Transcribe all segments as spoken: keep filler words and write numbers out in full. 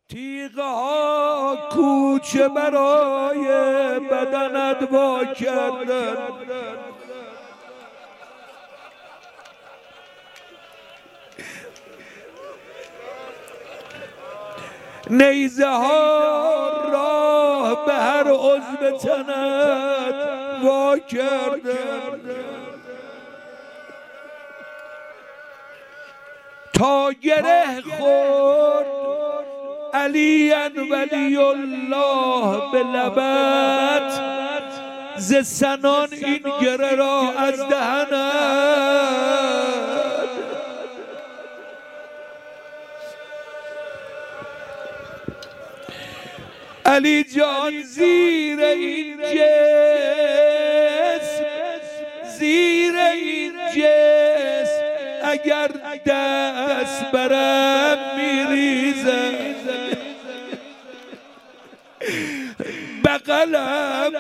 تیغه ها کوچه برای بدنت وا کردن، نیزه ها راه به هر عضو تنت وا کردن، تا گره خورد علی ولی الله به لبت، ز سنان این گره را از دهنت. علی جان زیر این جسم، زیر این جسم اگر دست برم میریزم، بغلم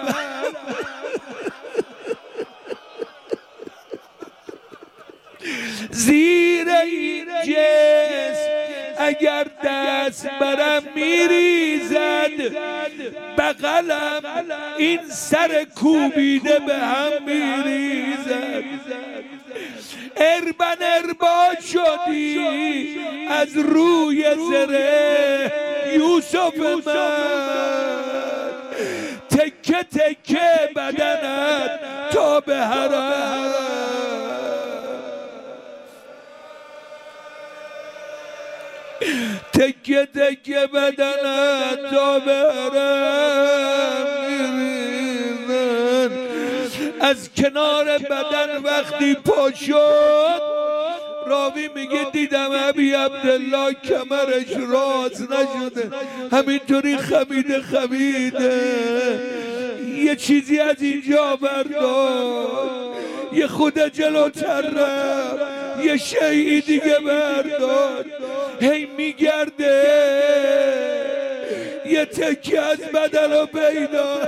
زیر این جسم اگر دست برم میریزد، بغلم این سر کوبیده به هم میریزد. اربن اربا شدی از روی زره یوسف من، تکه تکه بدنت تا به حرم، تکه تکه بدنت تا به حرم میریزن. از کنار بدن وقتی پا شد، راوی میگه دیدم ابی عبدالله کمرش راز نشده، همینطوری خمیده خمیده، یه چیزی از اینجا بردار، یه خود جلوتر رفت، یه شیعی دیگه بردار، هی میگرده یه تکیه از بدن رو پیدا.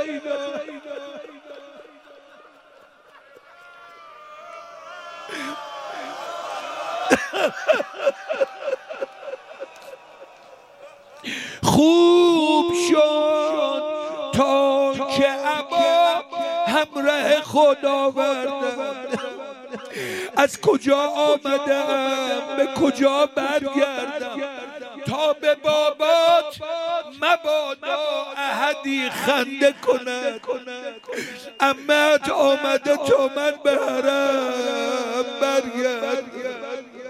خوب شد تا که ابا همراه خدا بردن، از کجا آمدم به کجا برگردم، تا به بابات مبادا احدی خنده کند، امت آمده تا من به حرم برگردم.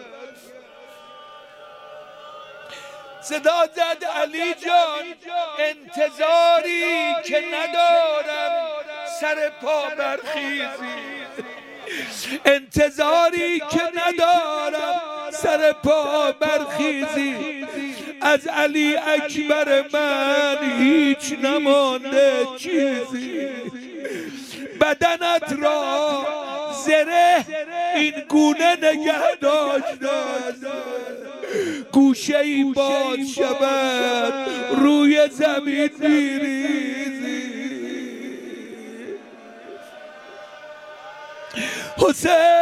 صدا زد علی جان انتظاری که ندارم سر پا برخیزی، انتظاری که ندارم سر پا برخیزی، از علی اکبر من هیچ نمانده چیزی، بدنت را زره این گونه نگه داشتن، گوشه ای باز شود روی زمین میریزی. حسین